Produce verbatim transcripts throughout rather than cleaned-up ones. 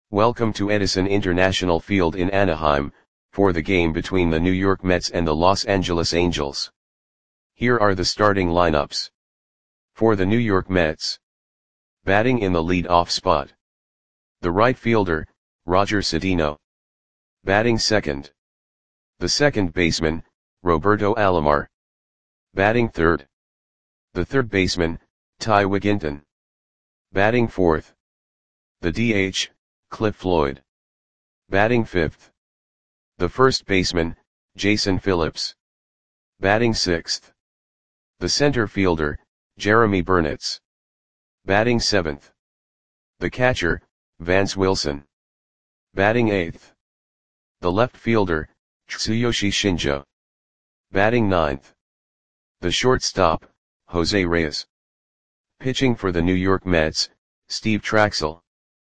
Welcome to Edison International Field in Anaheim, for the game between the New York Mets and the Los Angeles Angels. Here are the starting lineups. For the New York Mets. Batting in the lead-off spot. The right fielder, Roger Cedeno. Batting second. The second baseman, Roberto Alomar. Batting third. The third baseman, Ty Wigginton. Batting fourth. The D H, Cliff Floyd. Batting fifth. The first baseman, Jason Phillips. Batting sixth. The center fielder, Jeremy Burnitz. Batting seventh. The catcher, Vance Wilson. Batting eighth. The left fielder, Tsuyoshi Shinjo. Batting ninth. The shortstop, Jose Reyes. Pitching for the New York Mets, Steve Trachsel.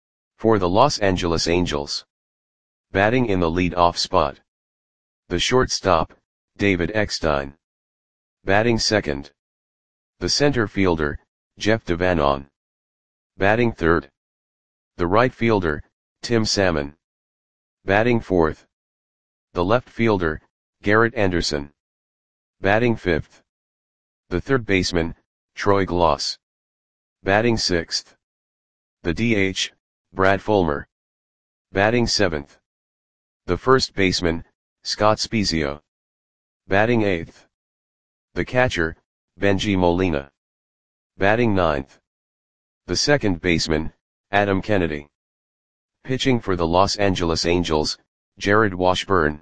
For the Los Angeles Angels. Batting in the lead-off spot. The shortstop, David Eckstein. Batting second. The center fielder, Jeff Devanon. Batting third. The right fielder, Tim Salmon. Batting fourth. The left fielder, Garrett Anderson. Batting fifth. The third baseman, Troy Gloss. Batting sixth. The D H, Brad Fulmer. Batting seventh. The first baseman, Scott Spiezio. Batting eighth. The catcher, Benji Molina. Batting ninth. The second baseman, Adam Kennedy. Pitching for the Los Angeles Angels, Jared Washburn.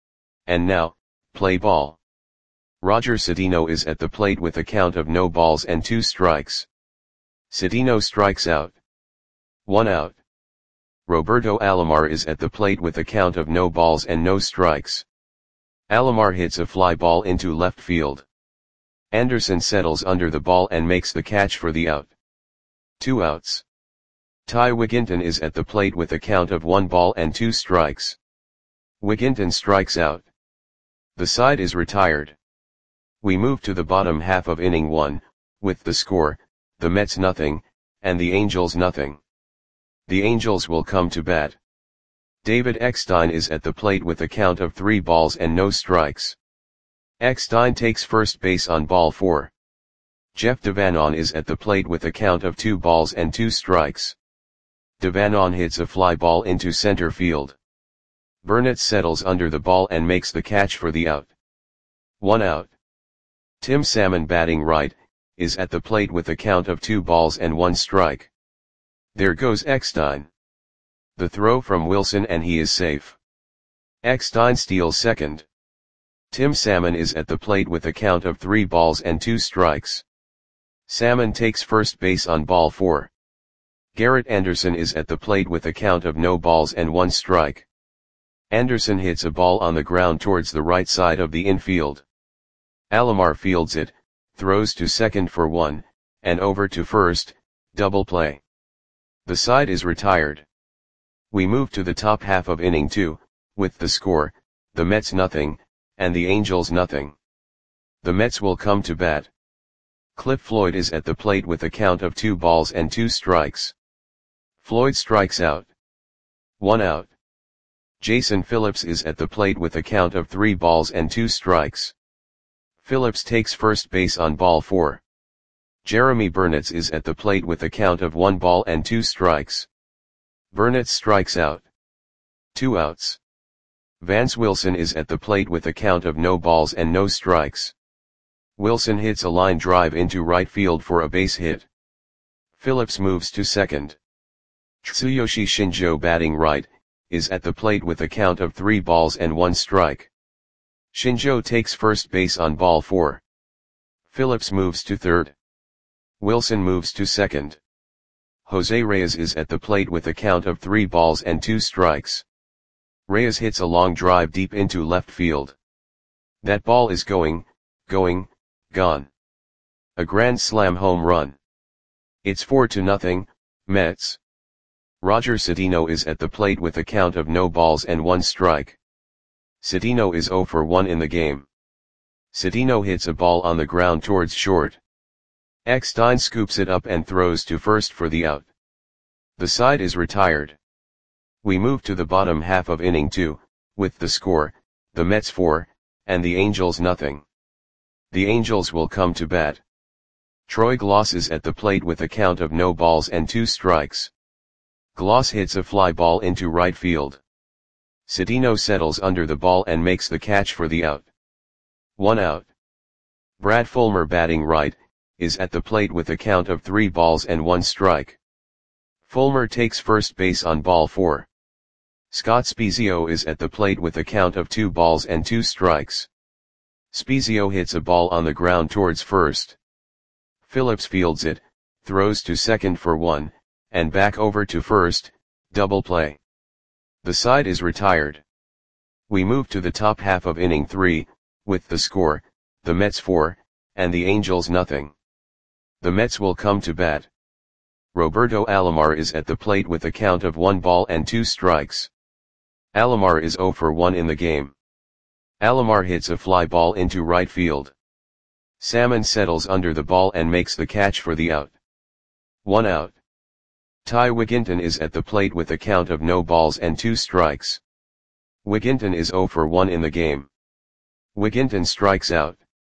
And now, play ball. Roger Cedeno is at the plate with a count of no balls and two strikes. Cedeno strikes out. One out. Roberto Alomar is at the plate with a count of no balls and no strikes. Alomar hits a fly ball into left field. Anderson settles under the ball and makes the catch for the out. Two outs. Ty Wigginton is at the plate with a count of one ball and two strikes. Wigginton strikes out. The side is retired. We move to the bottom half of inning one, with the score, the Mets nothing, and the Angels nothing. The Angels will come to bat. David Eckstein is at the plate with a count of three balls and no strikes. Eckstein takes first base on ball four. Jeff Devanon is at the plate with a count of two balls and two strikes. Devanon hits a fly ball into center field. Burnitz settles under the ball and makes the catch for the out. One out. Tim Salmon, batting right, is at the plate with a count of two balls and one strike. There goes Eckstein. The throw from Wilson and he is safe. Eckstein steals second. Tim Salmon is at the plate with a count of three balls and two strikes. Salmon takes first base on ball four. Garrett Anderson is at the plate with a count of no balls and one strike. Anderson hits a ball on the ground towards the right side of the infield. Alomar fields it, throws to second for one, and over to first, double play. The side is retired. We move to the top half of inning two, with the score, the Mets nothing, and the Angels nothing. The Mets will come to bat. Cliff Floyd is at the plate with a count of two balls and two strikes. Floyd strikes out. One out. Jason Phillips is at the plate with a count of three balls and two strikes. Phillips takes first base on ball four. Jeremy Burnitz is at the plate with a count of one ball and two strikes. Burnitz strikes out. Two outs. Vance Wilson is at the plate with a count of no balls and no strikes. Wilson hits a line drive into right field for a base hit. Phillips moves to second. Tsuyoshi Shinjo, batting right, is at the plate with a count of three balls and one strike. Shinjo takes first base on ball four. Phillips moves to third. Wilson moves to second. Jose Reyes is at the plate with a count of three balls and two strikes. Reyes hits a long drive deep into left field. That ball is going, going, gone. A grand slam home run. It's four to nothing, Mets. Roger Cedeno is at the plate with a count of no balls and one strike. Cedeno is zero for one in the game. Cedeno hits a ball on the ground towards short. Eckstein scoops it up and throws to first for the out. The side is retired. We move to the bottom half of inning two, with the score, the Mets four, and the Angels nothing. The Angels will come to bat. Troy Glaus is at the plate with a count of no balls and two strikes. Glaus hits a fly ball into right field. Cedeno settles under the ball and makes the catch for the out. One out. Brad Fulmer, batting right, is at the plate with a count of three balls and one strike. Fulmer takes first base on ball four. Scott Spiezio is at the plate with a count of two balls and two strikes. Spiezio hits a ball on the ground towards first. Phillips fields it, throws to second for one, and back over to first, double play. The side is retired. We move to the top half of inning three, with the score, the Mets four, and the Angels nothing. The Mets will come to bat. Roberto Alomar is at the plate with a count of one ball and two strikes. Alomar is zero for one in the game. Alomar hits a fly ball into right field. Salmon settles under the ball and makes the catch for the out. One out. Ty Wigginton is at the plate with a count of no balls and two strikes. Wigginton is zero for one in the game. Wigginton strikes out.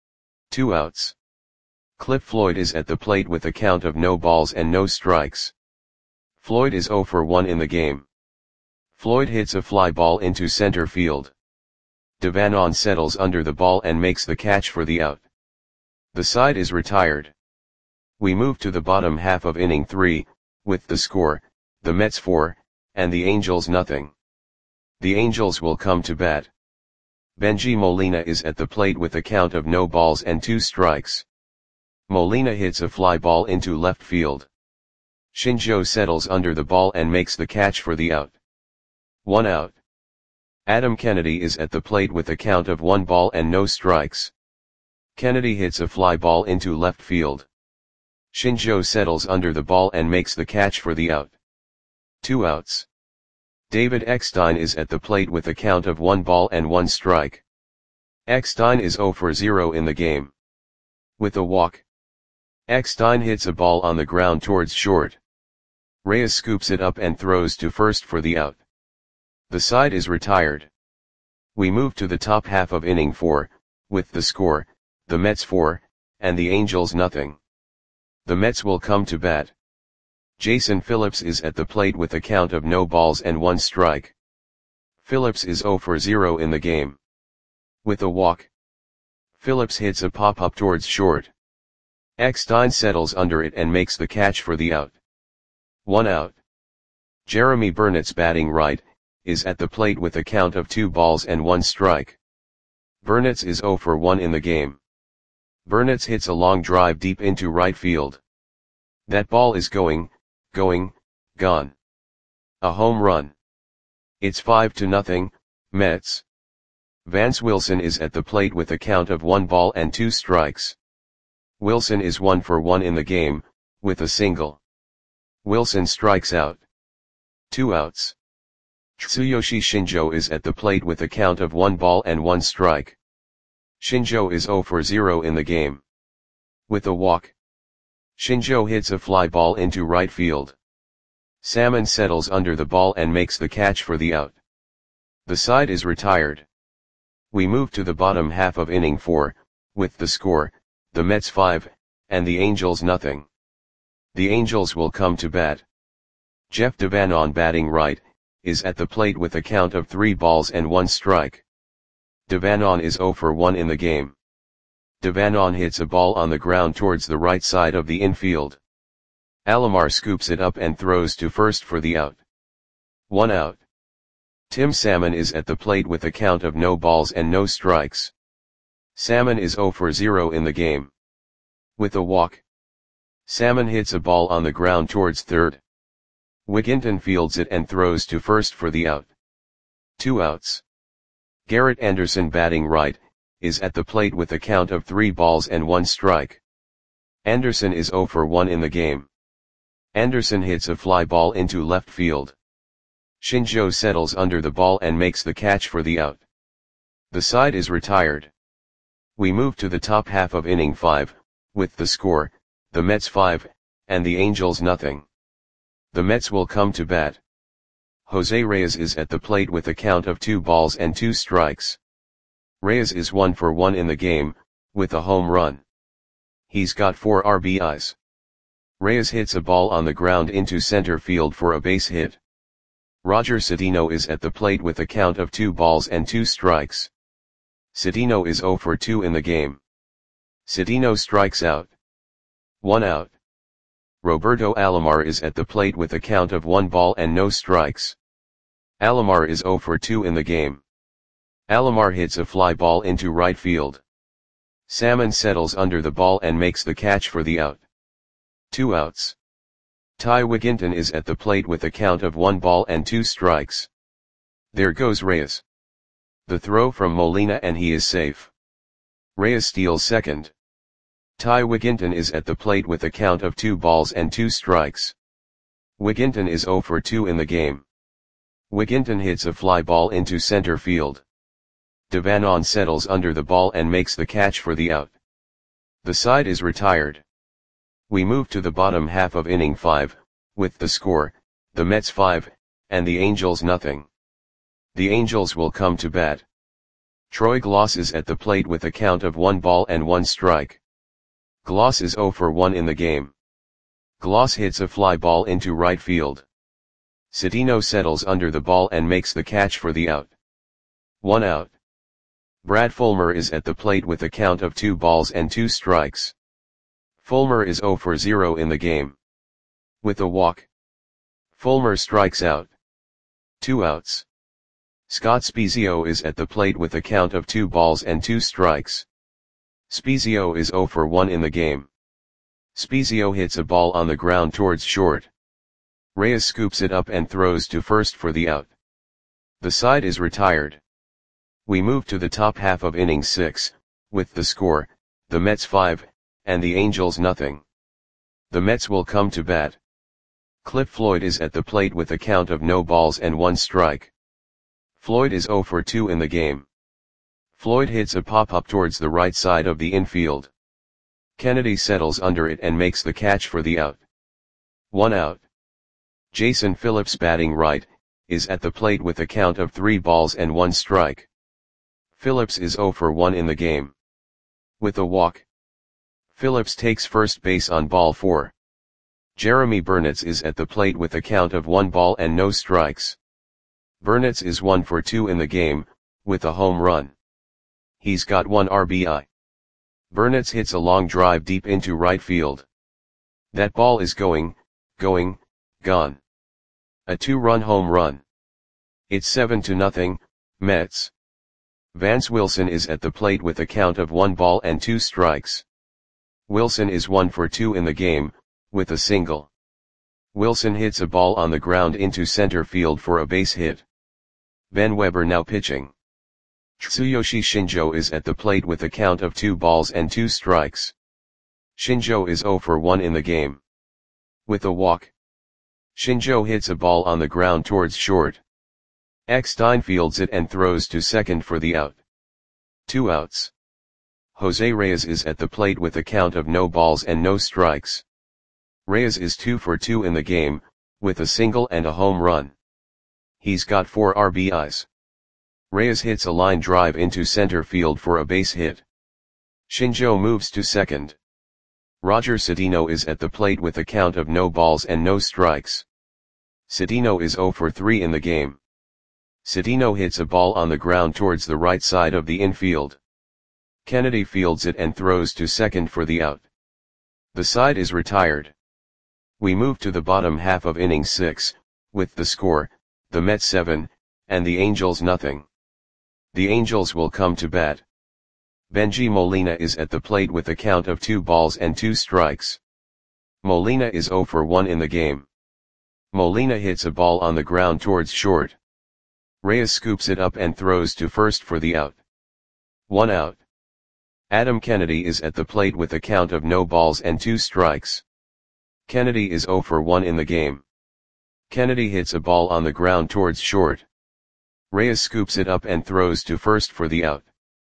Two outs. Cliff Floyd is at the plate with a count of no balls and no strikes. Floyd is zero for one in the game. Floyd hits a fly ball into center field. Devanon settles under the ball and makes the catch for the out. The side is retired. We move to the bottom half of inning three, with the score, the Mets four, and the Angels nothing. The Angels will come to bat. Bengie Molina is at the plate with a count of no balls and two strikes. Molina hits a fly ball into left field. Shinjo settles under the ball and makes the catch for the out. One out. Adam Kennedy is at the plate with a count of one ball and no strikes. Kennedy hits a fly ball into left field. Shinjo settles under the ball and makes the catch for the out. Two outs. David Eckstein is at the plate with a count of one ball and one strike. Eckstein is zero for zero in the game. With a walk. Eckstein hits a ball on the ground towards short. Reyes scoops it up and throws to first for the out. The side is retired. We move to the top half of inning four, with the score, the Mets four, and the Angels nothing. The Mets will come to bat. Jason Phillips is at the plate with a count of no balls and one strike. Phillips is zero for zero in the game. With a walk. Phillips hits a pop-up towards short. Eckstein settles under it and makes the catch for the out. One out. Jeremy Burnitz, batting right, is at the plate with a count of two balls and one strike. Burnitz is zero for one in the game. Burnitz hits a long drive deep into right field. That ball is going, going, gone. A home run. It's five to nothing, Mets. Vance Wilson is at the plate with a count of one ball and two strikes. Wilson is one for one in the game, with a single. Wilson strikes out. Two outs. Tsuyoshi Shinjo is at the plate with a count of one ball and one strike. Shinjo is zero for zero in the game. With a walk. Shinjo hits a fly ball into right field. Salmon settles under the ball and makes the catch for the out. The side is retired. We move to the bottom half of inning four, with the score, the Mets five, and the Angels nothing. The Angels will come to bat. Jeff Devanon, batting right, is at the plate with a count of three balls and one strike. Devanon is zero for one in the game. Devanon hits a ball on the ground towards the right side of the infield. Alomar scoops it up and throws to first for the out. One out. Tim Salmon is at the plate with a count of no balls and no strikes. Salmon is zero for zero in the game. With a walk. Salmon hits a ball on the ground towards third. Wigginton fields it and throws to first for the out. Two outs. Garrett Anderson, batting right, is at the plate with a count of three balls and one strike. Anderson is zero for one in the game. Anderson hits a fly ball into left field. Shinjo settles under the ball and makes the catch for the out. The side is retired. We move to the top half of inning five, with the score, the Mets five, and the Angels nothing. The Mets will come to bat. Jose Reyes is at the plate with a count of two balls and two strikes. Reyes is one for one in the game, with a home run. He's got four R B Is. Reyes hits a ball on the ground into center field for a base hit. Roger Cedeno is at the plate with a count of two balls and two strikes. Cedeno is zero for two in the game. Cedeno strikes out. One out. Roberto Alomar is at the plate with a count of one ball and no strikes. Alomar is zero for two in the game. Alomar hits a fly ball into right field. Salmon settles under the ball and makes the catch for the out. Two outs. Ty Wigginton is at the plate with a count of one ball and two strikes. There goes Reyes. The throw from Molina and he is safe. Reyes steals second. Ty Wigginton is at the plate with a count of two balls and two strikes. Wigginton is zero for two in the game. Wigginton hits a fly ball into center field. Devanon settles under the ball and makes the catch for the out. The side is retired. We move to the bottom half of inning five, with the score, the Mets five, and the Angels nothing. The Angels will come to bat. Troy Glaus is at the plate with a count of one ball and one strike. Glaus is zero for one in the game. Glaus hits a fly ball into right field. Cedeno settles under the ball and makes the catch for the out. One out. Brad Fulmer is at the plate with a count of two balls and two strikes. Fulmer is zero for zero in the game. With a walk. Fulmer strikes out. Two outs. Scott Spiezio is at the plate with a count of two balls and two strikes. Spiezio is zero for one in the game. Spiezio hits a ball on the ground towards short. Reyes scoops it up and throws to first for the out. The side is retired. We move to the top half of inning six, with the score, the Mets five, and the Angels nothing. The Mets will come to bat. Cliff Floyd is at the plate with a count of no balls and one strike. Floyd is zero for two in the game. Floyd hits a pop-up towards the right side of the infield. Kennedy settles under it and makes the catch for the out. One out. Jason Phillips, batting right, is at the plate with a count of three balls and one strike. Phillips is zero for one in the game. With a walk. Phillips takes first base on ball four. Jeremy Burnitz is at the plate with a count of one ball and no strikes. Burnitz is one for two in the game, with a home run. He's got one R B I. Burnitz hits a long drive deep into right field. That ball is going, going, gone. A two-run home run. It's seven to nothing, Mets. Vance Wilson is at the plate with a count of one ball and two strikes. Wilson is one for two in the game, with a single. Wilson hits a ball on the ground into center field for a base hit. Ben Weber now pitching. Tsuyoshi Shinjo is at the plate with a count of two balls and two strikes. Shinjo is zero for one in the game. With a walk. Shinjo hits a ball on the ground towards short. Eckstein fields it and throws to second for the out. Two outs. Jose Reyes is at the plate with a count of no balls and no strikes. Reyes is two for two in the game, with a single and a home run. He's got four R B Is. Reyes hits a line drive into center field for a base hit. Shinjo moves to second. Roger Cedeno is at the plate with a count of no balls and no strikes. Cedeno is zero for three in the game. Cedeno hits a ball on the ground towards the right side of the infield. Kennedy fields it and throws to second for the out. The side is retired. We move to the bottom half of inning six, with the score, the Mets seven, and the Angels nothing. The Angels will come to bat. Benji Molina is at the plate with a count of two balls and two strikes. Molina is zero for one in the game. Molina hits a ball on the ground towards short. Reyes scoops it up and throws to first for the out. One out. Adam Kennedy is at the plate with a count of no balls and two strikes. Kennedy is zero for one in the game. Kennedy hits a ball on the ground towards short. Reyes scoops it up and throws to first for the out.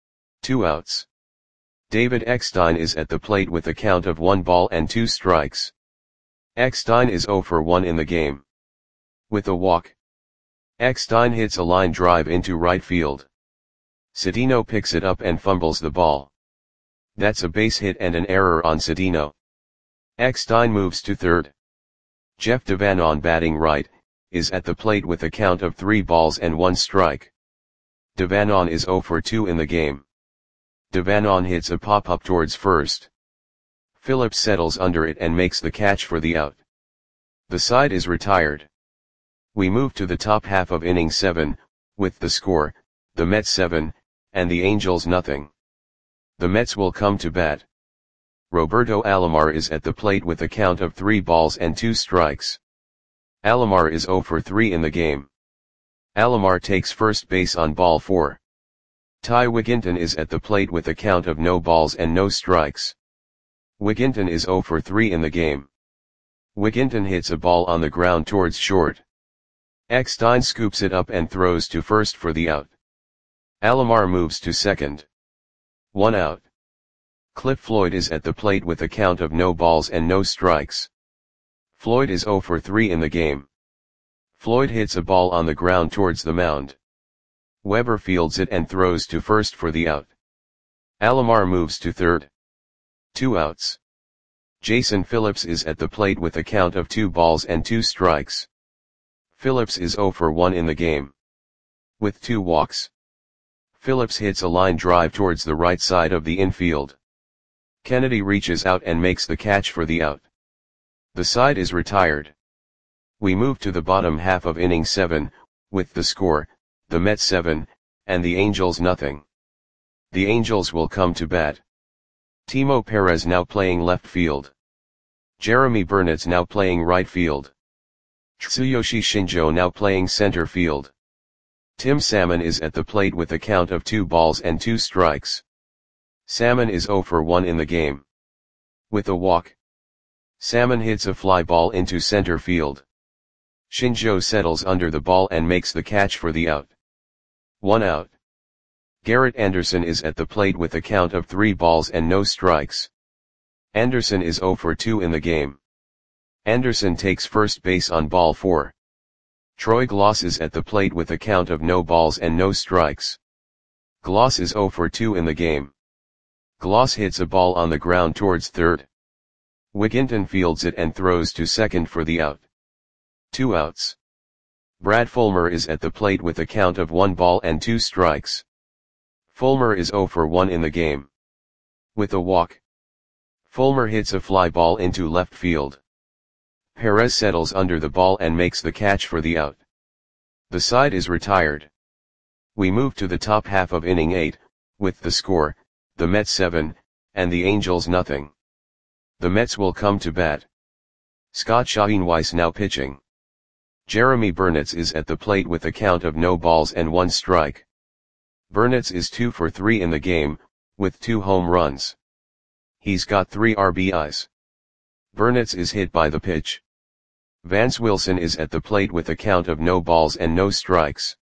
Two outs. David Eckstein is at the plate with a count of one ball and two strikes. Eckstein is zero for one in the game. With a walk. Eckstein hits a line drive into right field. Cedeno picks it up and fumbles the ball. That's a base hit and an error on Cedeno. Eckstein moves to third. Jeff Devanon, batting right, is at the plate with a count of three balls and one strike. Devanon is oh for two in the game. Devanon hits a pop-up towards first. Phillips settles under it and makes the catch for the out. The side is retired. We move to the top half of inning seven, with the score, the Mets seven, and the Angels nothing. The Mets will come to bat. Roberto Alomar is at the plate with a count of three balls and two strikes. Alomar is oh for three in the game. Alomar takes first base on ball four. Ty Wigginton is at the plate with a count of no balls and no strikes. Wigginton is oh for three in the game. Wigginton hits a ball on the ground towards short. Eckstein scoops it up and throws to first for the out. Alomar moves to second. One out. Cliff Floyd is at the plate with a count of no balls and no strikes. Floyd is oh for three in the game. Floyd hits a ball on the ground towards the mound. Weber fields it and throws to first for the out. Alomar moves to third. Two outs. Jason Phillips is at the plate with a count of two balls and two strikes. Phillips is oh for one in the game. With two walks. Phillips hits a line drive towards the right side of the infield. Kennedy reaches out and makes the catch for the out. The side is retired. We move to the bottom half of inning seven, with the score, the Mets seven, and the Angels nothing. The Angels will come to bat. Timo Perez now playing left field. Jeremy Burnitz now playing right field. Tsuyoshi Shinjo now playing center field. Tim Salmon is at the plate with a count of two balls and two strikes. Salmon is oh for one in the game. With a walk. Salmon hits a fly ball into center field. Shinjo settles under the ball and makes the catch for the out. One out. Garrett Anderson is at the plate with a count of three balls and no strikes. Anderson is oh for two in the game. Anderson takes first base on ball four. Troy Gloss is at the plate with a count of no balls and no strikes. Gloss is oh for two in the game. Gloss hits a ball on the ground towards third. Wigginton fields it and throws to second for the out. Two outs. Brad Fulmer is at the plate with a count of one ball and two strikes. Fulmer is oh for one in the game. With a walk. Fulmer hits a fly ball into left field. Perez settles under the ball and makes the catch for the out. The side is retired. We move to the top half of inning eight, with the score, the Mets seven, and the Angels nothing. The Mets will come to bat. Scott Schoenweiss now pitching. Jeremy Burnitz is at the plate with a count of no balls and one strike. Burnitz is two for three in the game, with two home runs. He's got three R B Is. Burnitz is hit by the pitch. Vance Wilson is at the plate with a count of no balls and no strikes.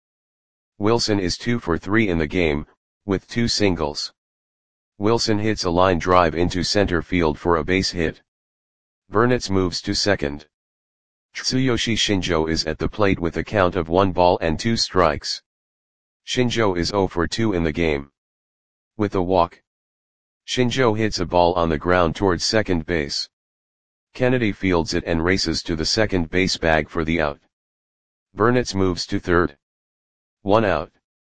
Wilson is two for three in the game, with two singles. Wilson hits a line drive into center field for a base hit. Burnitz moves to second. Tsuyoshi Shinjo is at the plate with a count of one ball and two strikes. Shinjo is oh for two in the game. With a walk. Shinjo hits a ball on the ground towards second base. Kennedy fields it and races to the second base bag for the out. Burnitz moves to third. One out.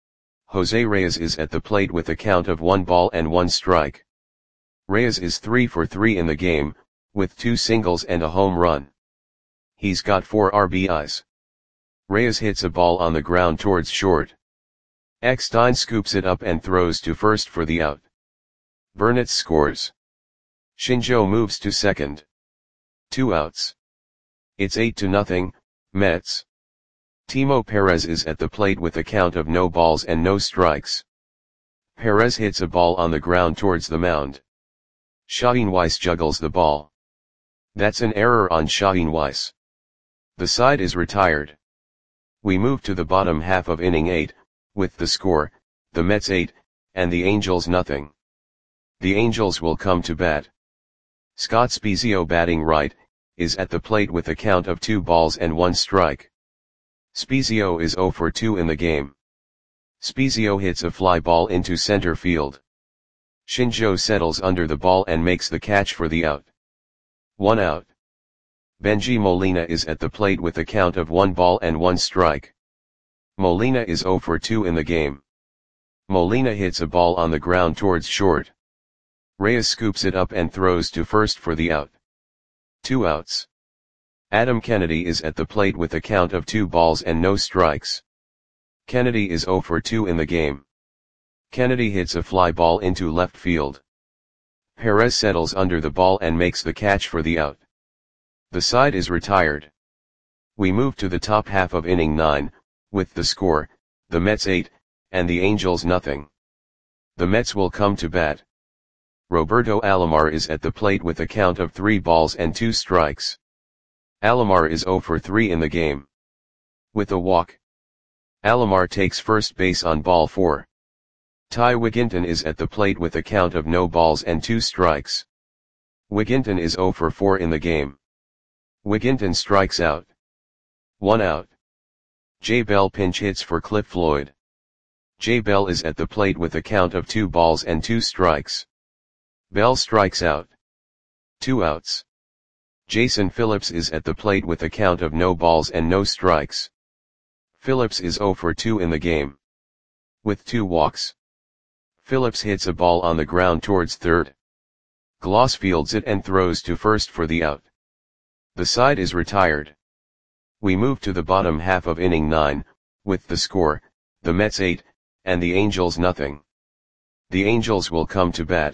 Jose Reyes is at the plate with a count of one ball and one strike. Reyes is three for three in the game, with two singles and a home run. He's got four R B Is. Reyes hits a ball on the ground towards short. Eckstein scoops it up and throws to first for the out. Burnitz scores. Shinjo moves to second. Two outs. It's eight to nothing, Mets. Timo Perez is at the plate with a count of no balls and no strikes. Perez hits a ball on the ground towards the mound. Schoenweiss juggles the ball. That's an error on Schoenweiss. The side is retired. We move to the bottom half of inning eight, with the score, the Mets eight, and the Angels nothing. The Angels will come to bat. Scott Spiezio, batting right, is at the plate with a count of two balls and one strike. Spezio is zero for two in the game. Spezio hits a fly ball into center field. Shinjo settles under the ball and makes the catch for the out. One out. Benji Molina is at the plate with a count of one ball and one strike. Molina is zero for two in the game. Molina hits a ball on the ground towards short. Reyes scoops it up and throws to first for the out. Two outs. Adam Kennedy is at the plate with a count of two balls and no strikes. Kennedy is zero for two in the game. Kennedy hits a fly ball into left field. Perez settles under the ball and makes the catch for the out. The side is retired. We move to the top half of inning nine, with the score, the Mets eight, and the Angels nothing. The Mets will come to bat. Roberto Alomar is at the plate with a count of three balls and two strikes. Alomar is zero for three in the game. With a walk. Alomar takes first base on ball four. Ty Wigginton is at the plate with a count of no balls and two strikes. Wigginton is zero for four in the game. Wigginton strikes out. One out. Jay Bell pinch hits for Cliff Floyd. Jay Bell is at the plate with a count of two balls and two strikes. Bell strikes out. Two outs. Jason Phillips is at the plate with a count of no balls and no strikes. Phillips is zero for two in the game. With two walks. Phillips hits a ball on the ground towards third. Gloss fields it and throws to first for the out. The side is retired. We move to the bottom half of inning nine, with the score, the Mets eight, and the Angels nothing. The Angels will come to bat.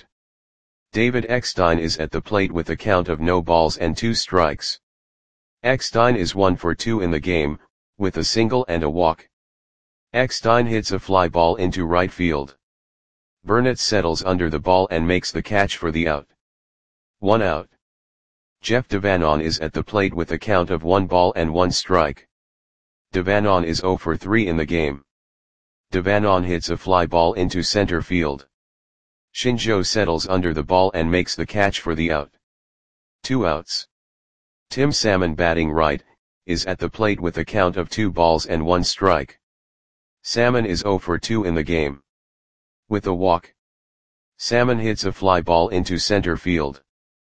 David Eckstein is at the plate with a count of no balls and two strikes. Eckstein is one for two in the game, with a single and a walk. Eckstein hits a fly ball into right field. Burnett settles under the ball and makes the catch for the out. One out. Jeff Devanon is at the plate with a count of one ball and one strike. Devanon is zero for three in the game. Devanon hits a fly ball into center field. Shinjo settles under the ball and makes the catch for the out. Two outs. Tim Salmon, batting right, is at the plate with a count of two balls and one strike. Salmon is zero for two in the game. With a walk. Salmon hits a fly ball into center field.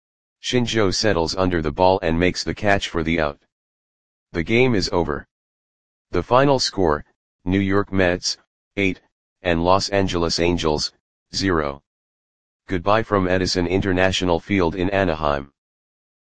Shinjo settles under the ball and makes the catch for the out. The game is over. The final score, New York Mets, eight, and Los Angeles Angels, zero. Goodbye from Edison International Field in Anaheim.